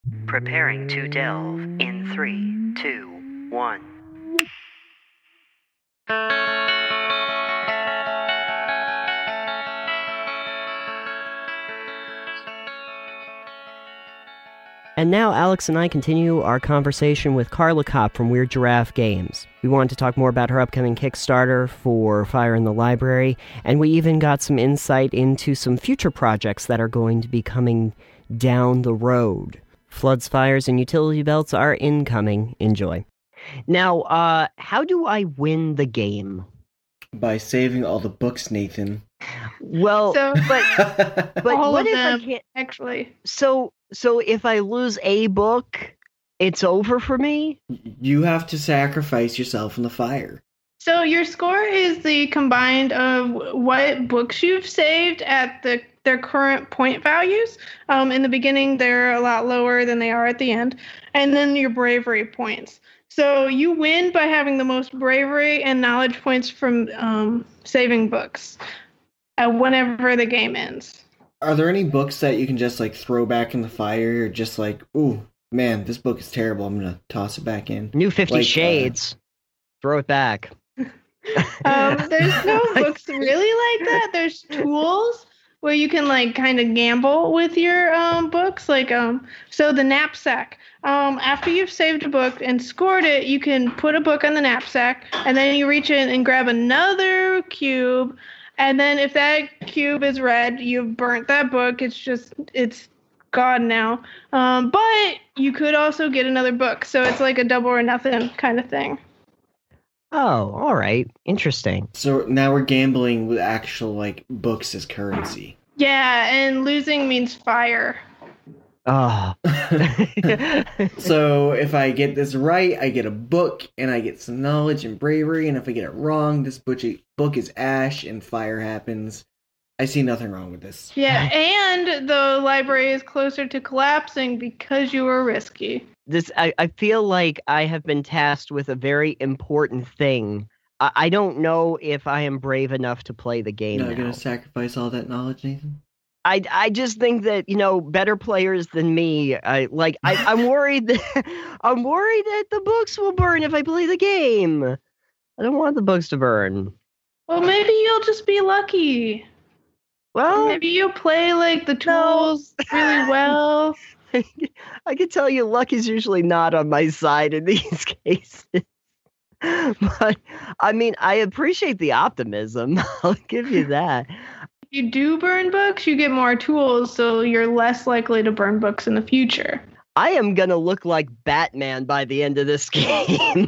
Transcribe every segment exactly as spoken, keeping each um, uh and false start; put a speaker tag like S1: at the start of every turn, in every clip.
S1: Preparing to delve in three, two, one. And now Alex and I continue our conversation with Carla Kopp from Weird Giraffe Games. We wanted to talk more about her upcoming Kickstarter for Fire in the Library, and we even got some insight into some future projects that are going to be coming down the road. Floods, fires, and utility belts are incoming. Enjoy. Now, uh, how do I win the game?
S2: By saving all the books, Nathan.
S1: Well,
S3: So,
S1: but but
S3: all
S1: what
S3: of
S1: if
S3: them,
S1: I can't?
S3: actually.
S1: So so if I lose a book, it's over for me?
S2: You have to sacrifice yourself in the fire.
S3: So your score is the combined of what books you've saved at the their current point values. Um, in the beginning, they're a lot lower than they are at the end, and then your bravery points. So you win by having the most bravery and knowledge points from um, saving books uh, whenever the game ends.
S2: Are there any books that you can just like throw back in the fire, or just like, ooh, man, this book is terrible, I'm gonna toss it back in?
S1: New Fifty
S2: Like, uh,
S1: Shades. Throw it back.
S3: Um, there's no books really like that. There's tools where you can like kind of gamble with your um, books. Like um, so the knapsack. Um, after you've saved a book and scored it, you can put a book on the knapsack, and then you reach in and grab another cube. And then if that cube is red, you've burnt that book. It's just it's gone now. Um, but you could also get another book, so it's like a double or nothing kind of thing.
S1: Oh, all right. Interesting.
S2: So now we're gambling with actual like books as currency.
S3: Yeah, and losing means fire.
S1: Oh.
S2: So if I get this right, I get a book, and I get some knowledge and bravery, and if I get it wrong, this book is ash and fire happens. I see nothing wrong with this.
S3: Yeah, and the library is closer to collapsing because you were risky.
S1: This I, I feel like I have been tasked with a very important thing. I, I don't know if I am brave enough to play the game
S2: You're not
S1: now.
S2: gonna sacrifice all that knowledge, Nathan?
S1: I, I just think that, you know, better players than me, I like I, I'm worried that I'm worried that the books will burn if I play the game. I don't want the books to burn.
S3: Well, maybe you'll just be lucky.
S1: Well,
S3: Maybe you'll play like the tools really well.
S1: I can tell you luck is usually not on my side in these cases. But, I mean, I appreciate the optimism. I'll give you that.
S3: If you do burn books, you get more tools, so you're less likely to burn books in the future.
S1: I am going to look like Batman by the end of this game.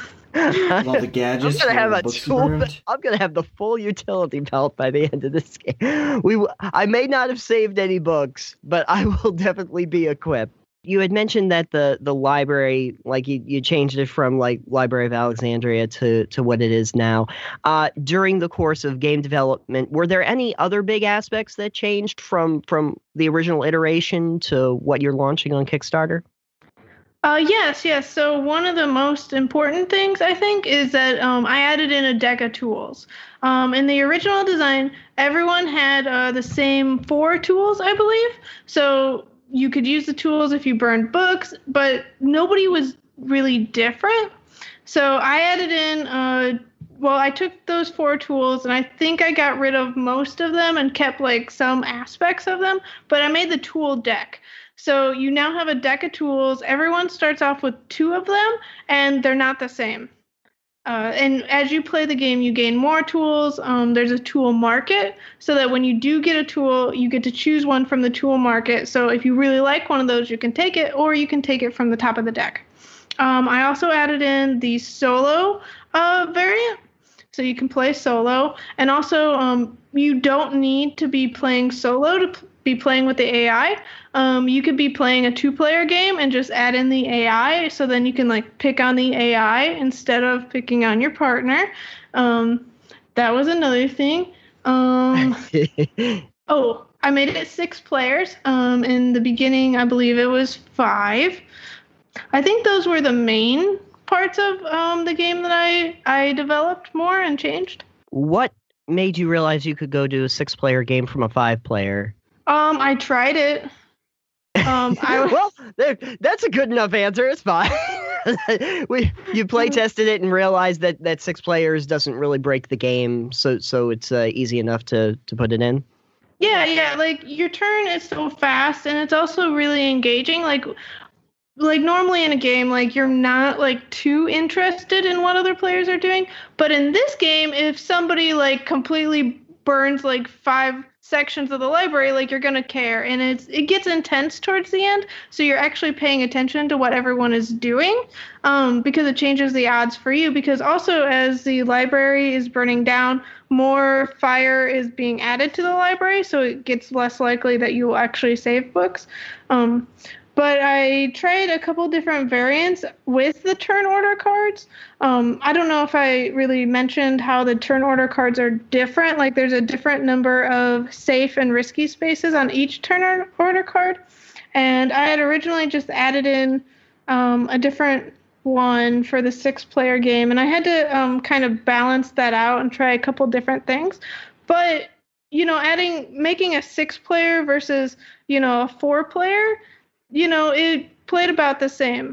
S2: All the gadgets.
S1: I'm gonna have
S2: all the
S1: a
S2: books
S1: tool.
S2: burned.
S1: I'm gonna have the full utility belt by the end of this game. We, w- I may not have saved any books, but I will definitely be equipped. You had mentioned that the the library, like you, you changed it from like Library of Alexandria to to what it is now. Uh, during the course of game development, were there any other big aspects that changed from from the original iteration to what you're launching on Kickstarter?
S3: Uh, yes, yes. So one of the most important things, I think, is that um, I added in a deck of tools. Um, in the original design, everyone had uh, the same four tools, I believe. So you could use the tools if you burned books, but nobody was really different. So I added in, uh, well, I took those four tools, and I think I got rid of most of them and kept like some aspects of them, but I made the tool deck. So you now have a deck of tools. Everyone starts off with two of them, and they're not the same. Uh, and as you play the game, you gain more tools. Um, there's a tool market, so that when you do get a tool, you get to choose one from the tool market. So if you really like one of those, you can take it, or you can take it from the top of the deck. Um, I also added in the solo uh, variant, so you can play solo. And also, um, you don't need to be playing solo to p- be playing with the A I. Um, you could be playing a two-player game and just add in the A I, so then you can like pick on the A I instead of picking on your partner. Um, that was another thing. Um, oh, I made it six players. Um, in the beginning, I believe it was five. I think those were the main parts of um, the game that I, I developed more and changed.
S1: What made you realize you could go to a six-player game from a five-player?
S3: Um, I tried it. Um, I
S1: well, there, that's a good enough answer. It's fine. we you play tested it and realized that that six players doesn't really break the game, so so it's uh, easy enough to to put it in.
S3: Yeah, yeah. Like your turn is so fast, and it's also really engaging. Like. Like normally in a game, like you're not like too interested in what other players are doing. But in this game, if somebody like completely burns like five sections of the library, like you're gonna care, and it's it gets intense towards the end. So you're actually paying attention to what everyone is doing, um, because it changes the odds for you. Because also as the library is burning down, more fire is being added to the library, so it gets less likely that you will actually save books. Um, But I tried a couple different variants with the turn order cards. Um, I don't know if I really mentioned how the turn order cards are different. Like there's a different number of safe and risky spaces on each turn order card. And I had originally just added in um, a different one for the six-player game. And I had to um, kind of balance that out and try a couple different things. But, you know, adding, making a six-player versus, you know, a four-player, you know, it played about the same.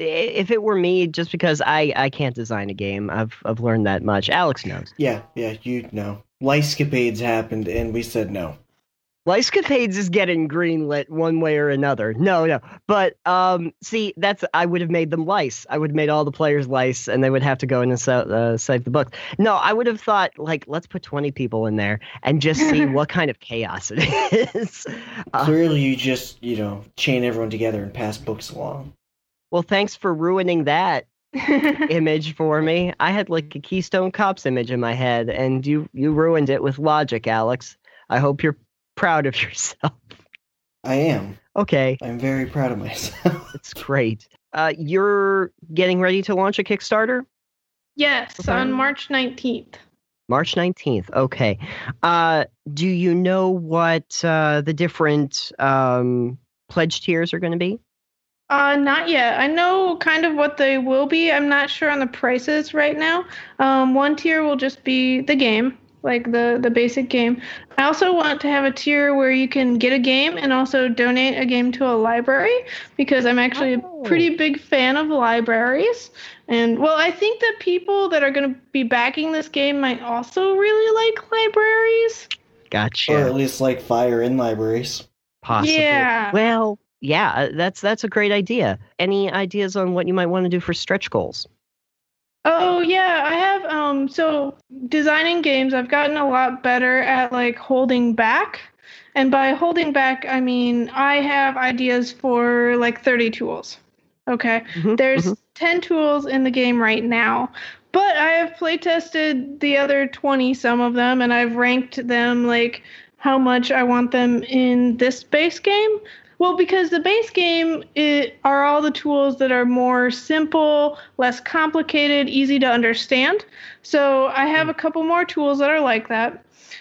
S1: If it were me, just because I, I can't design a game, I've I've learned that much. Alex knows.
S2: Yeah, yeah, you know. Lifescapades happened, and we said no.
S1: Lifescapades is getting greenlit one way or another. No, no. But um, see, that's I would have made them lice. I would have made all the players lice, and they would have to go in and sa- uh, save the books. No, I would have thought, like, let's put twenty people in there and just see what kind of chaos it is. Uh,
S2: Clearly, you just, you know, chain everyone together and pass books along.
S1: well, thanks for ruining that image for me. I had, like, a Keystone Cops image in my head, and you, you ruined it with logic, Alex. I hope you're proud of yourself.
S2: I am.
S1: Okay.
S2: I'm very proud of myself.
S1: It's great. Uh, you're getting ready to launch a Kickstarter?
S3: Yes,
S1: Okay.
S3: on March nineteenth.
S1: March nineteenth. Okay. Uh, do you know what uh, the different um, pledge tiers are going to be?
S3: Uh, not yet. I know kind of what they will be. I'm not sure on the prices right now. Um, one tier will just be the game, like the, the basic game. I also want to have a tier where you can get a game and also donate a game to a library, because I'm actually
S1: Oh.
S3: a pretty big fan of libraries. And, well, I think that people that are going to be backing this game might also really like libraries.
S1: Gotcha.
S2: Or at least like fire in libraries.
S1: Possible.
S3: Yeah.
S1: Well, yeah, uh, that's that's a great idea. Any ideas on what you might want to do for stretch goals?
S3: Oh yeah, I have um so designing games, I've gotten a lot better at like holding back. And by holding back, I mean I have ideas for like thirty tools. Okay.
S1: Mhm,
S3: There's
S1: mhm.
S3: ten tools in the game right now. But I have play tested the other twenty, some of them, and I've ranked them like how much I want them in this base game. Well, because the base game it, are all the tools that are more simple, less complicated, easy to understand. So I have a couple more tools that are like that.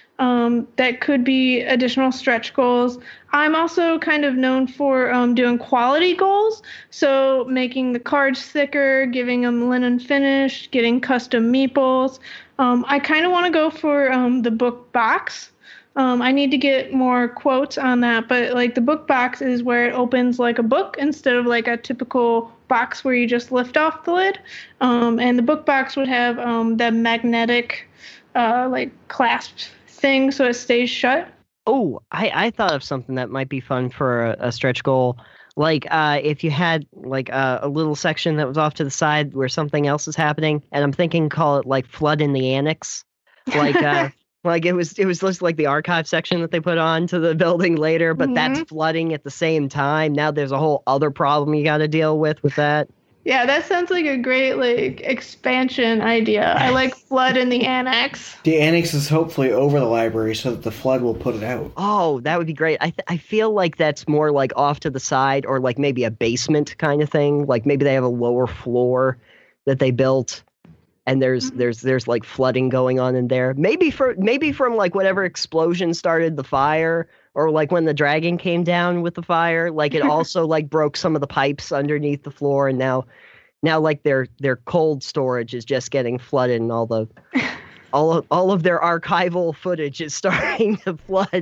S3: Um, that could be additional stretch goals. I'm also kind of known for um, doing quality goals. So making the cards thicker, giving them linen finish, getting custom meeples. Um, I kind of want to go for um, the book box. Um, I need to get more quotes on that, but like the book box is where it opens like a book instead of like a typical box where you just lift off the lid. Um, and the book box would have um, the magnetic uh, like clasp thing so it stays shut.
S1: Oh, I, I thought of something that might be fun for a, a stretch goal. Like uh, if you had like a, a little section that was off to the side where something else is happening, and I'm thinking call it like Flood in the Annex. Like uh, like it was it was just like the archive section that they put on to the building later, but that's flooding at the same time. Now there's a whole other problem you got to deal with with that.
S3: Yeah, that sounds like a great like expansion idea. I like Flood in the Annex.
S2: The annex is hopefully over the library so that the flood will put it out.
S1: Oh, that would be great. I th- I feel like that's more like off to the side, or like maybe a basement kind of thing. Like maybe they have a lower floor that they built, and there's
S3: Mhm.
S1: there's there's like flooding going on in there. Maybe for maybe from like whatever explosion started the fire, or like when the dragon came down with the fire, like it also like broke some of the pipes underneath the floor, and now now like their their cold storage is just getting flooded, and all the all of, all of their archival footage is starting to flood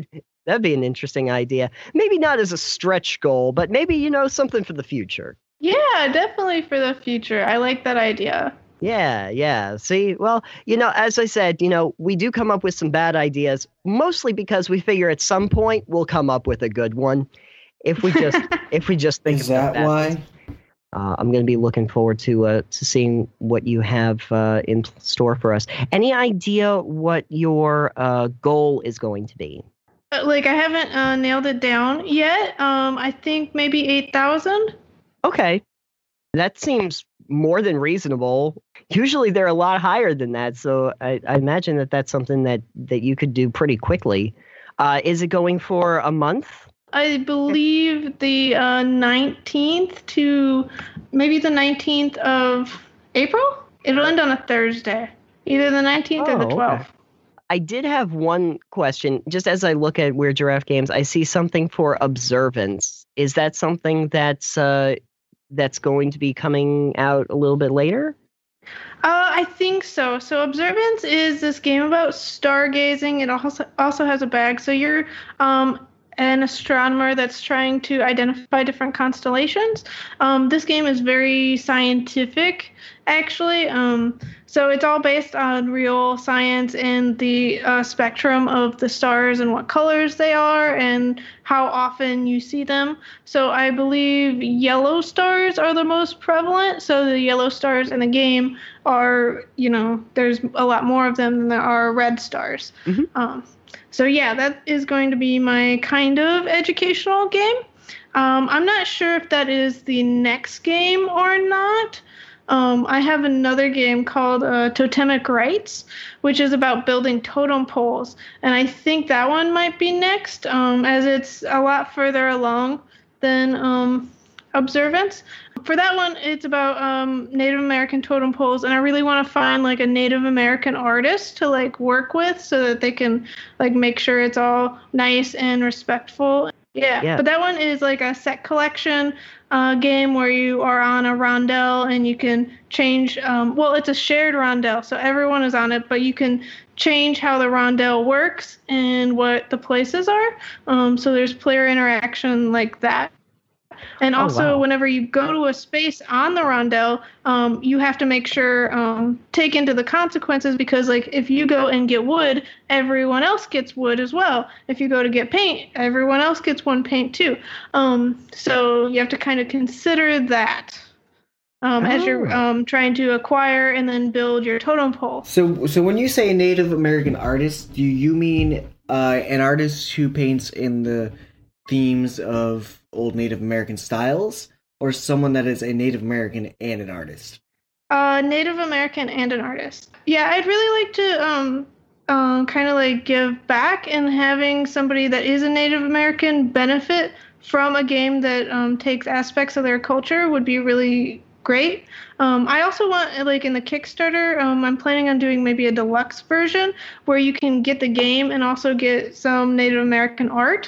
S1: That'd be an interesting idea. Maybe not as a stretch goal, but maybe, you know, something for the future.
S3: Yeah, definitely for the future. I like that idea.
S1: Yeah, yeah. See, well, you know, as I said, you know, we do come up with some bad ideas, mostly because we figure at some point we'll come up with a good one. If we just if we just think
S2: Is
S1: about
S2: that why?
S1: Uh, I'm going to be looking forward to uh, to seeing what you have uh, in store for us. Any idea what your uh, goal is going to be?
S3: Like, I haven't uh, nailed it down yet. Um, I think maybe eight thousand.
S1: Okay. That seems more than reasonable. Usually they're a lot higher than that, so I, I imagine that that's something that, that you could do pretty quickly. Uh, is it going for a month?
S3: I believe the uh, nineteenth to maybe the nineteenth of April. It'll end on a Thursday, either the nineteenth or the
S1: Oh, okay.
S3: twelfth.
S1: I did have one question. Just as I look at Weird Giraffe Games, I see something for Observance. Is that something that's uh, that's going to be coming out a little bit later?
S3: Uh, I think so. So Observance is this game about stargazing. It also also has a bag. So you're um, an astronomer that's trying to identify different constellations. Um, this game is very scientific, actually. Um, so it's all based on real science and the uh, spectrum of the stars and what colors they are and how often you see them. So I believe yellow stars are the most prevalent. So the yellow stars in the game are, you know, there's a lot more of them than there are red stars.
S1: Mm-hmm.
S3: Um, so yeah, that is going to be my kind of educational game. Um, I'm not sure if that is the next game or not. Um, I have another game called uh, Totemic Rights, which is about building totem poles. And I think that one might be next, um, as it's a lot further along than um, Observance. For that one, it's about um, Native American totem poles, and I really want to find like a Native American artist to like work with so that they can like make sure it's all nice and respectful. Yeah,
S1: Yeah.
S3: But that one is like a set collection uh, game where you are on a rondel and you can change. Um, well, it's a shared rondel, so everyone is on it, but you can change how the rondel works and what the places are. Um, so there's player interaction like that. And
S1: Oh,
S3: also,
S1: wow.
S3: whenever you go to a space on the rondel, um, you have to make sure, um, take into the consequences, because, like, if you go and get wood, everyone else gets wood as well. If you go to get paint, everyone else gets one paint too. Um, so you have to kind of consider that um, as you're
S1: Oh.
S3: um, trying to acquire and then build your totem pole.
S2: So, so when you say Native American artist, do you mean uh, an artist who paints in the themes of old Native American styles, or someone that is a Native American and an artist?
S3: Uh, Native American and an artist. Yeah, I'd really like to um, um, kind of like give back, and having somebody that is a Native American benefit from a game that um, takes aspects of their culture would be really great. Um, I also want, like in the Kickstarter, um, I'm planning on doing maybe a deluxe version where you can get the game and also get some Native American art.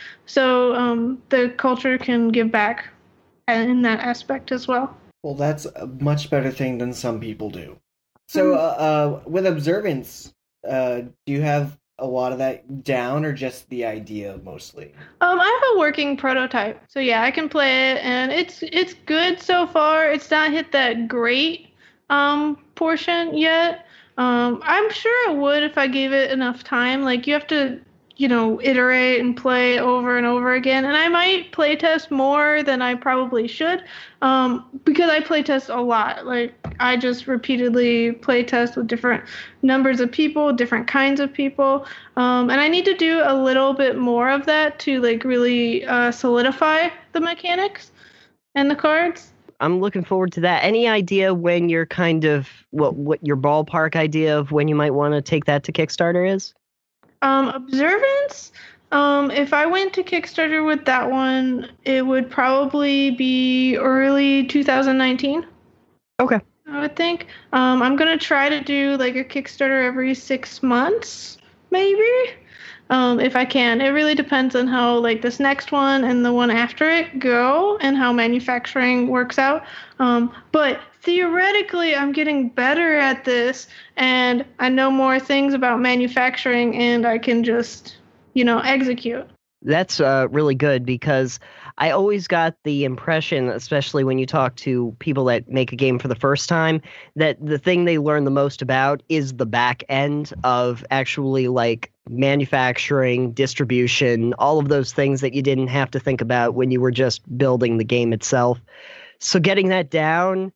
S3: So um, the culture can give back in that aspect as well.
S2: Well, that's a much better thing than some people do. So, uh, uh, with Observance, uh, do you have a lot of that down, or just the idea mostly?
S3: Um, I have a working prototype, so yeah, I can play it, and it's it's good so far. It's not hit that great um portion yet. Um, I'm sure it would if I gave it enough time. Like, you have to, you know, iterate and play over and over again. And I might playtest more than I probably should, um, because I playtest a lot. Like, I just repeatedly playtest with different numbers of people, different kinds of people. Um, and I need to do a little bit more of that to, like, really uh, solidify the mechanics and the cards.
S1: I'm looking forward to that. Any idea when you're kind of, what, what your ballpark idea of when you might want to take that to Kickstarter is?
S3: Um, Observance, um, if I went to Kickstarter with that one, it would probably be early two thousand nineteen.
S1: Okay.
S3: I would think. Um, I'm going to try to do like a Kickstarter every six months, maybe, um, if I can. It really depends on how like this next one and the one after it go and how manufacturing works out. Um, but theoretically, I'm getting better at this, and I know more things about manufacturing, and I can just you know, execute.
S1: That's uh, really good because I always got the impression, especially when you talk to people that make a game for the first time, that the thing they learn the most about is the back end of actually like manufacturing, distribution, all of those things that you didn't have to think about when you were just building the game itself. So getting that down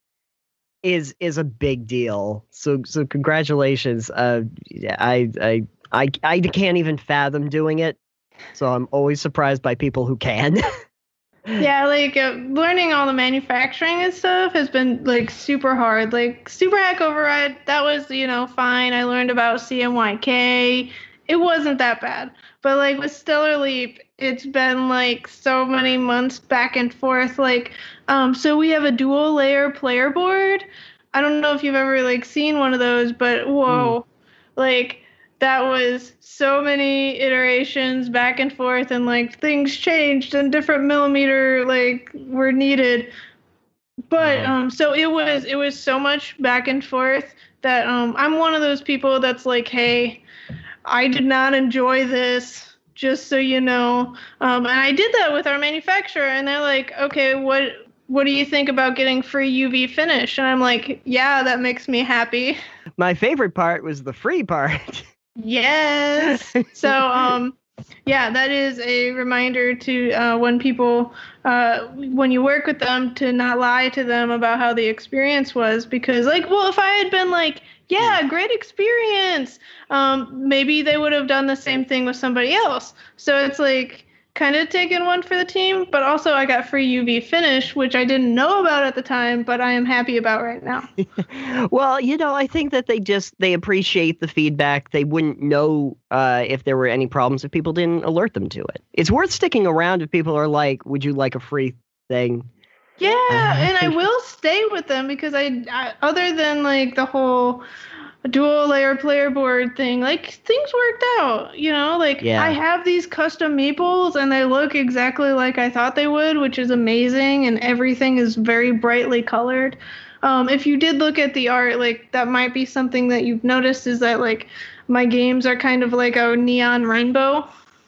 S1: is is a big deal. So so congratulations. Uh, I I I I can't even fathom doing it. So I'm always surprised by people who can.
S3: Yeah, like uh, learning all the manufacturing and stuff has been like super hard. Like Super Hack Override, that was, you know, fine. I learned about C M Y K. It wasn't that bad. But like with Stellar Leap, it's been like so many months back and forth. Like, um, so we have a dual layer player board. I don't know if you've ever like seen one of those, but whoa, mm. like that was so many iterations back and forth, and like things changed and different millimeter like were needed. But um, so it was it was so much back and forth that um, I'm one of those people that's like, hey, I did not enjoy this, just so you know. Um, and I did that with our manufacturer, and they're like, okay, what what do you think about getting free U V finish? And I'm like, yeah, that makes me happy.
S1: My favorite part was the free part.
S3: Yes. So, um, yeah, that is a reminder to uh, when people, uh, when you work with them, to not lie to them about how the experience was. Because, like, well, if I had been like, yeah, great experience, um, maybe they would have done the same thing with somebody else. So it's like kind of taking one for the team, but also I got free U V finish, which I didn't know about at the time, but I am happy about right now.
S1: Well, you know, I think that they just, they appreciate the feedback. They wouldn't know uh, if there were any problems if people didn't alert them to it. It's worth sticking around if people are like, would you like a free thing?
S3: Yeah, and I will stay with them because I, I other than like the whole dual layer player board thing, like things worked out, you know, like yeah. I have these custom meeples and they look exactly like I thought they would, which is amazing, and everything is very brightly colored. Um, if you did look at the art, like that might be something that you've noticed, is that like my games are kind of like a neon rainbow.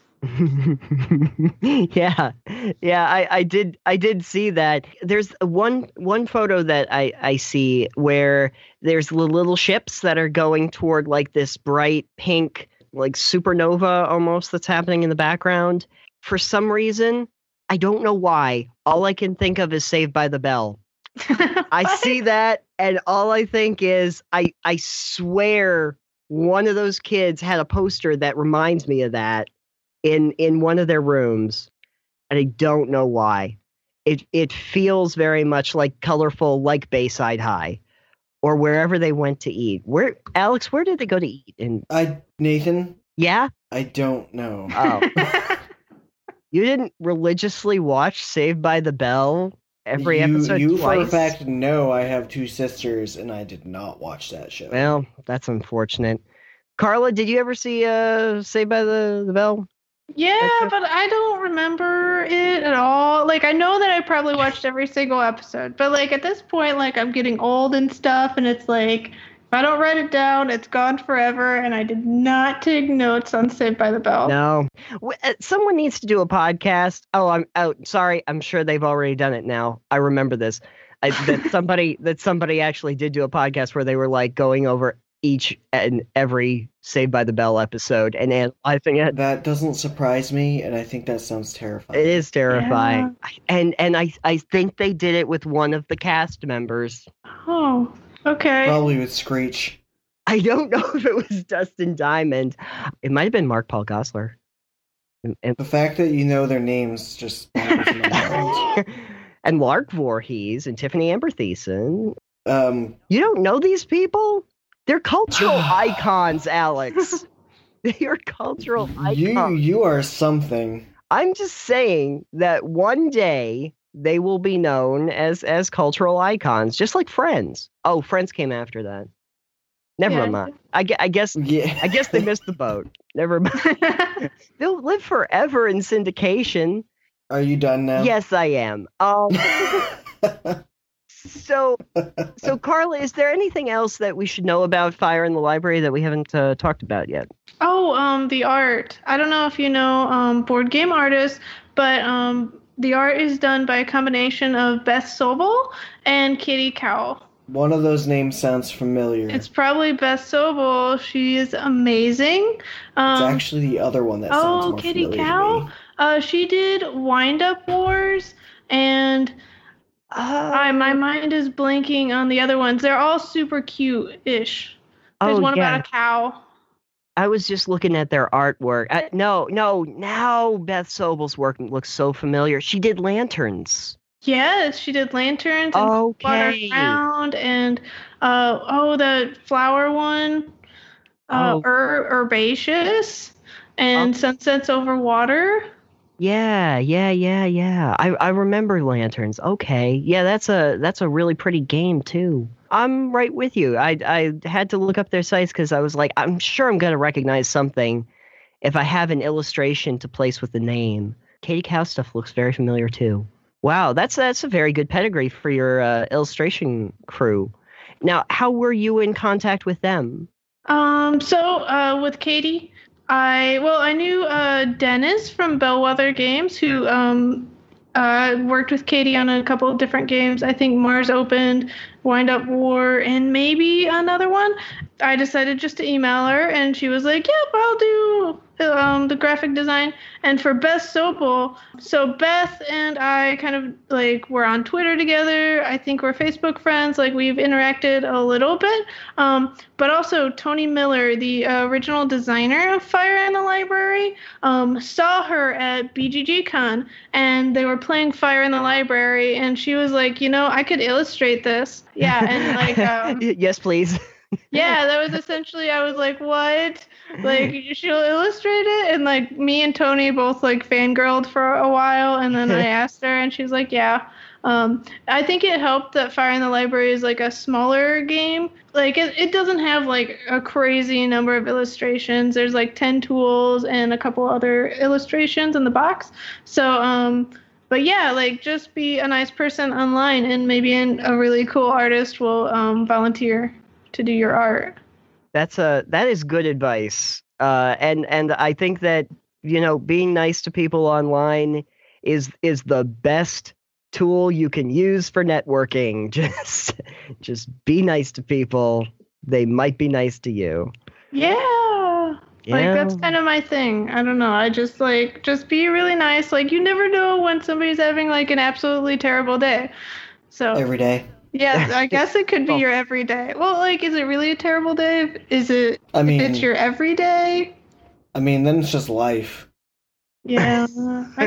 S1: yeah, yeah, I, I did, I did see that. There's one, one photo that I, I see where there's the little ships that are going toward like this bright pink, like supernova almost that's happening in the background. For some reason, I don't know why, all I can think of is Saved by the Bell. I see that, and all I think is, I, I swear one of those kids had a poster that reminds me of that in in one of their rooms, and I don't know why. It it feels very much like colorful, like Bayside High, or wherever they went to eat. Where, Alex, where did they go to eat? In
S2: I Nathan?
S1: Yeah?
S2: I don't know.
S1: Oh. You didn't religiously watch Saved by the Bell every
S2: you,
S1: episode
S2: you
S1: twice?
S2: You for a fact know I have two sisters, and I did not watch that show.
S1: Well, that's unfortunate. Carla, did you ever see uh, Saved by the, the Bell?
S3: Yeah, but I don't remember it at all. Like, I know that I probably watched every single episode, but like at this point, like I'm getting old and stuff, and it's like if I don't write it down, it's gone forever. And I did not take notes on Saved by the Bell.
S1: No, someone needs to do a podcast. Oh, I'm out. Oh, sorry, I'm sure they've already done it now. I remember this. I, that somebody that somebody actually did do a podcast where they were like going over each and every Saved by the Bell episode and analyzing it.
S2: That doesn't surprise me, and I think that sounds terrifying.
S1: It is terrifying. Yeah. And and I, I think they did it with one of the cast members.
S3: Oh, okay.
S2: Probably with Screech.
S1: I don't know if it was Dustin Diamond. It might have been Mark Paul Gosselaar.
S2: And, and the fact that you know their names just
S1: and Lark Voorhees and Tiffany Amber Thiessen.
S2: Um,
S1: you don't know these people? They're cultural icons, Alex. They are cultural icons.
S2: You you are something.
S1: I'm just saying that one day they will be known as as cultural icons, just like Friends. Oh, Friends came after that. Never yeah. mind. I, I guess yeah. I guess they missed the boat. Never mind. They'll live forever in syndication.
S2: Are you done now?
S1: Yes, I am. Um. So So, so Carla, is there anything else that we should know about Fire in the Library that we haven't uh, talked about yet?
S3: Oh, um, the art. I don't know if you know um, board game artists, but um, the art is done by a combination of Beth Sobel and Katie Cowell.
S2: One of those names sounds familiar.
S3: It's probably Beth Sobel. She is amazing. Um,
S2: it's actually the other one that sounds
S3: oh,
S2: more
S3: Katie
S2: familiar
S3: Cowell.
S2: to me.
S3: Uh, she did Wind Up Wars, and
S1: Uh,
S3: I, my mind is blanking on the other ones. They're all super cute-ish. There's
S1: oh,
S3: one
S1: yeah.
S3: about a cow.
S1: I was just looking at their artwork. Uh, no, no, now Beth Sobel's work looks so familiar. She did Lanterns.
S3: Yes, she did Lanterns and
S1: Okay.
S3: Waterfound and uh oh the flower one, uh
S1: Oh.
S3: Ur- Herbaceous and
S1: Oh.
S3: Sunsets Over Water.
S1: Yeah, yeah, yeah, yeah. I, I remember Lanterns. Okay. Yeah, that's a that's a really pretty game too. I'm right with you. I I had to look up their sites because I was like, I'm sure I'm gonna recognize something if I have an illustration to place with the name. Katie Cow stuff looks very familiar too. Wow, that's that's a very good pedigree for your uh, illustration crew. Now, how were you in contact with them?
S3: Um, so uh, with Katie, I well, I knew uh, Dennis from Bellwether Games, who um, uh, worked with Katie on a couple of different games. I think Mars Opened, Wind Up War, and maybe another one. I decided just to email her, and she was like, "Yep, I'll do um, the graphic design." And for Beth Sobel, so Beth and I kind of like were on Twitter together. I think we're Facebook friends. Like we've interacted a little bit. Um, but also Tony Miller, the uh, original designer of Fire in the Library, um, saw her at B G G Con, and they were playing Fire in the Library, and she was like, you know, I could illustrate this. Yeah, and like, um,
S1: yes, please.
S3: yeah, that was essentially, I was like, what? Like, she'll illustrate it? And like, me and Tony both like fangirled for a while, and then I asked her, and she's like, yeah. Um, I think it helped that Fire in the Library is like a smaller game. Like, it, it doesn't have like a crazy number of illustrations. There's like ten tools and a couple other illustrations in the box. So, um, but yeah, like just be a nice person online, and maybe an, a really cool artist will um, volunteer to do your art.
S1: That's a that is good advice. Uh, and and I think that, you know, being nice to people online is is the best tool you can use for networking. Just just be nice to people. They might be nice to you.
S3: Yeah.
S1: Yeah.
S3: Like that's kind of my thing. I don't know. I just like just be really nice. Like you never know when somebody's having like an absolutely terrible day. So
S2: Every day.
S3: yeah, I guess it could be
S1: Oh.
S3: your everyday. Well, like, is it really a terrible day? Is it?
S2: I mean-
S3: if it's your everyday.
S2: I mean, then it's just life.
S3: Yeah, I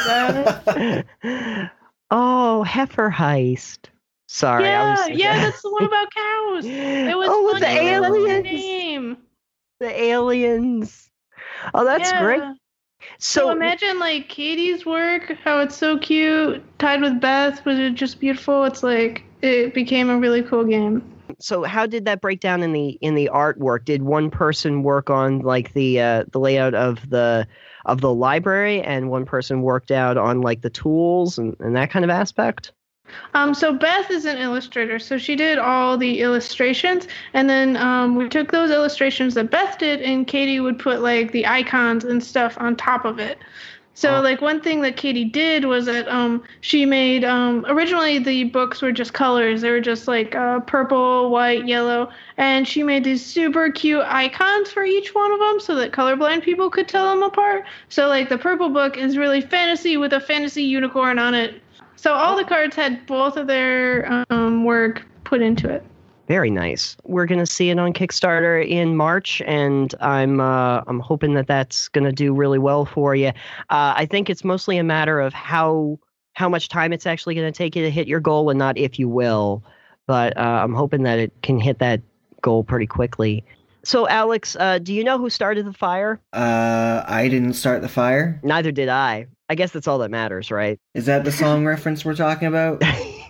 S3: can see that.
S1: Oh, Heifer Heist. Sorry, I
S3: Yeah,
S1: was
S3: yeah, that's the one about cows. It was
S1: oh, with
S3: fun.
S1: the
S3: It was a
S1: aliens.
S3: name.
S1: The aliens. Oh, that's
S3: Yeah.
S1: great.
S3: So,
S1: So,
S3: imagine like Katie's work, how it's so cute, tied with Beth, was it just beautiful? It's like it became a really cool game.
S1: so how did that break down in the in the artwork? Did one person work on like the uh, the layout of the of the library, and one person worked out on like the tools and, and that kind of aspect?
S3: Um, so Beth is an illustrator, so she did all the illustrations, and then um, we took those illustrations that Beth did, and Katie would put like the icons and stuff on top of it. So
S1: Oh.
S3: like one thing that Katie did was that um, she made um, originally the books were just colors; they were just like uh, purple, white, yellow, and she made these super cute icons for each one of them, so that colorblind people could tell them apart. So like the purple book is really fantasy with a fantasy unicorn on it. So all the cards had both of their um, work put into it.
S1: Very nice. We're gonna see it on Kickstarter in March, and I'm uh, I'm hoping that that's gonna do really well for you. Uh, I think it's mostly a matter of how how much time it's actually gonna take you to hit your goal, and not if you will. But uh, I'm hoping that it can hit that goal pretty quickly. So, Alex, uh, do you know who started the fire?
S2: Uh, I didn't start the fire.
S1: Neither did I. I guess that's all that matters, right?
S2: Is that the song reference we're talking about?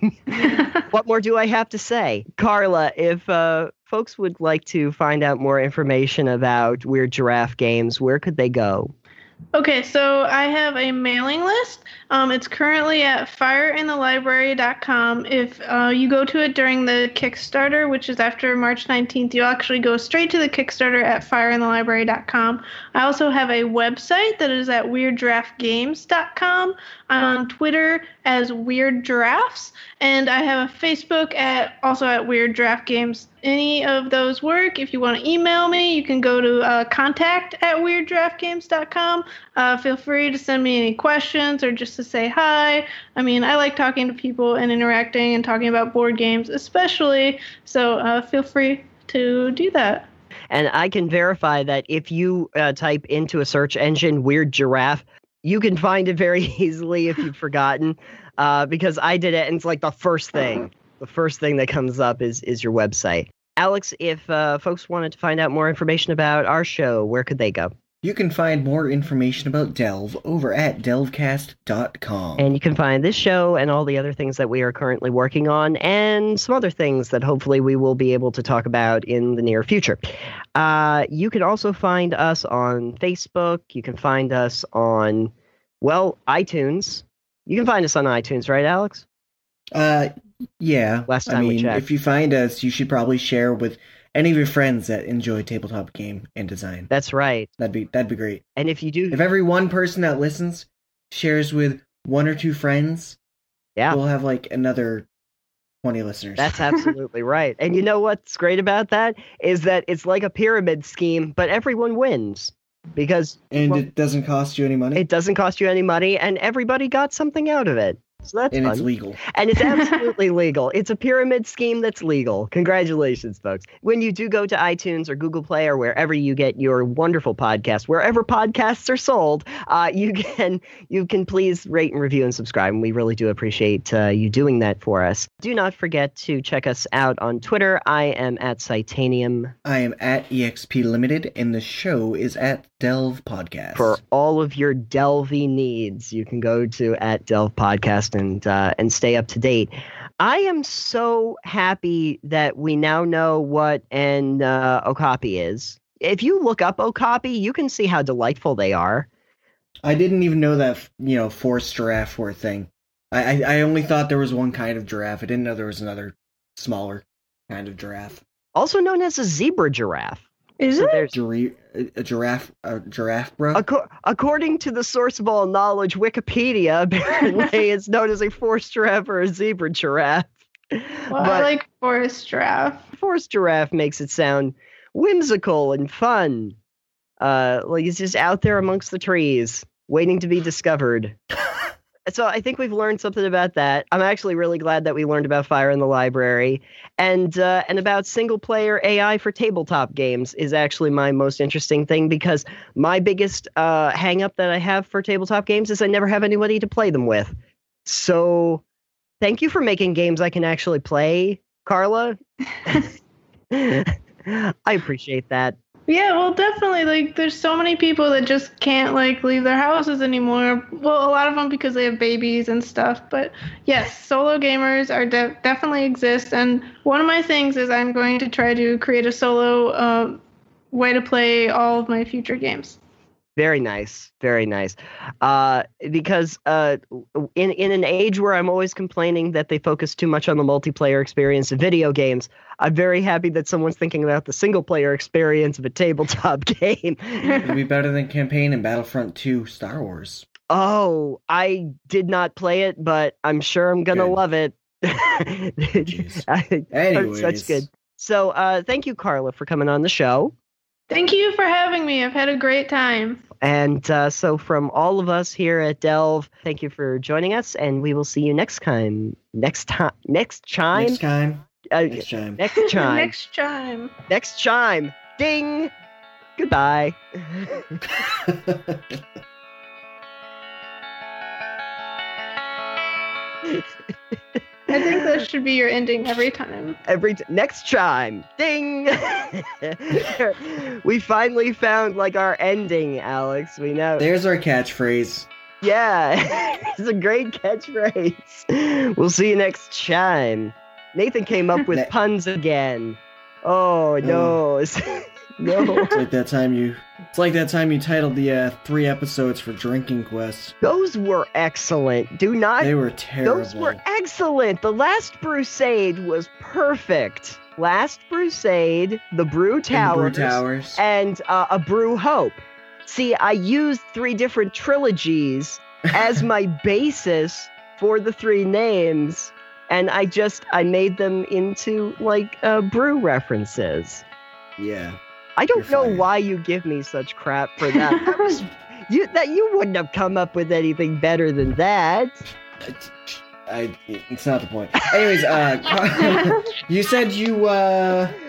S1: What more do I have to say? Carla, if uh, folks would like to find out more information about Weird Giraffe Games, where could they go?
S3: Okay, so I have a mailing list. Um, it's currently at fire in the library dot com. If uh, you go to it during the Kickstarter, which is after March nineteenth, you'll actually go straight to the Kickstarter at fire in the library dot com. I also have a website that is at weird giraffe games dot com. I'm on Twitter as Weird Giraffes, and I have a Facebook at also at Weird Giraffe Games. Any of those work. If you want to email me, you can go to uh, contact at weird giraffe games dot com. Uh, feel free to send me any questions or just to say hi. I mean, I like talking to people and interacting and talking about board games, especially. So uh, feel free to do that.
S1: And I can verify that if you uh, type into a search engine Weird Giraffe, you can find it very easily if you've forgotten, uh, because I did it and it's like the first thing. The first thing that comes up is is your website. Alex, if uh, folks wanted to find out more information about our show, where could they go?
S2: You can find more information about Delve over at delvecast dot com.
S1: And you can find this show and all the other things that we are currently working on and some other things that hopefully we will be able to talk about in the near future. Uh, you can also find us on Facebook. You can find us on, well, iTunes. You can find us on iTunes, right, Alex?
S2: Uh, yeah.
S1: Last time
S2: I mean,
S1: we checked.
S2: if you find us, you should probably share with any of your friends that enjoy tabletop game and design.
S1: That's right.
S2: That'd be that'd be great.
S1: And if you do,
S2: If every one person that listens shares with one or two friends,
S1: yeah,
S2: we'll have like another twenty listeners.
S1: that's absolutely right. And you know what's great about that is that it's like a pyramid scheme, but everyone wins because
S2: and
S1: well,
S2: it doesn't cost you any money.
S1: it doesn't cost you any money, and everybody got something out of it. So that's
S2: and
S1: fun.
S2: it's legal.
S1: And it's absolutely legal. It's a pyramid scheme that's legal. Congratulations, folks. When you do go to iTunes or Google Play or wherever you get your wonderful podcast, wherever podcasts are sold, uh, you can you can please rate and review and subscribe. And we really do appreciate uh, you doing that for us. Do not forget to check us out on Twitter. I am at Citanium.
S2: I am at E X P Limited, and the show is at Delve Podcast.
S1: For all of your Delvy needs, you can go to at Delve Podcast and uh, and stay up to date. I am so happy that we now know what an uh, Okapi is. If you look up Okapi, you can see how delightful they are.
S2: I didn't even know that, you know, forest giraffe were a thing. I, I I only thought there was one kind of giraffe. I didn't know there was another smaller kind of giraffe.
S1: Also known as a zebra giraffe.
S3: Is
S1: So
S3: it?
S1: there's
S2: Giri- a, a giraffe, a giraffe, bro.
S1: Acco- according to the source of all knowledge, Wikipedia, apparently it's known as a forest giraffe or a zebra giraffe.
S3: Well,
S1: but
S3: I like forest giraffe.
S1: forest giraffe makes it sound whimsical and fun. Uh, like it's just out there amongst the trees, waiting to be discovered. So I think we've learned something about that. I'm actually really glad that we learned about Fire in the Library, and uh, and about single player A I for tabletop games is actually my most interesting thing, because my biggest uh, hang up that I have for tabletop games is I never have anybody to play them with. So thank you for making games I can actually play, Carla. I appreciate that.
S3: Yeah, well, definitely. Like, there's so many people that just can't, like, leave their houses anymore. Well, a lot of them because they have babies and stuff. But, yes, solo gamers are de- definitely exist. And one of my things is I'm going to try to create a solo uh, way to play all of my future games.
S1: Very nice, very nice. Uh, because uh, in in an age where I'm always complaining that they focus too much on the multiplayer experience of video games, I'm very happy that someone's thinking about the single player experience of a tabletop game.
S2: It'll be better than campaign in Battlefront two Star Wars.
S1: Oh, I did not play it, but I'm sure I'm gonna
S2: Good.
S1: love it. I-
S2: Anyways.
S1: That's good. So, uh, thank you, Carla, for coming on the show.
S3: Thank you for having me. I've had a great time.
S1: And uh, so from all of us here at Delve, thank you for joining us, and we will see you next time. Next time. Next chime.
S2: Next time.
S1: Uh,
S2: Next time.
S1: next chime.
S3: Next time.
S1: Next chime. Ding. Goodbye.
S3: I think that should be your ending every time.
S1: Every t- next chime. Ding. We finally found like our ending, Alex. We know.
S2: There's our catchphrase.
S1: Yeah, it's a great catchphrase. We'll see you next chime. Nathan came up with
S2: Ne-
S1: puns again. Oh no. No.
S2: It's like that time you. It's like that time you titled the uh, three episodes for Drinking Quest.
S1: Those were excellent. Do not.
S2: They were terrible.
S1: Those were excellent. The Last Crusade was perfect. Last Crusade, the Brew Towers,
S2: and the Brew Towers,
S1: and uh, a Brew Hope. See, I used three different trilogies as my basis for the three names, and I just I made them into like uh, brew references.
S2: Yeah.
S1: I don't
S2: You're
S1: know
S2: fired.
S1: why you give me such crap for that. That was you that you wouldn't have come up with anything better than that.
S2: I, it's not the point. Anyways, uh, you said you uh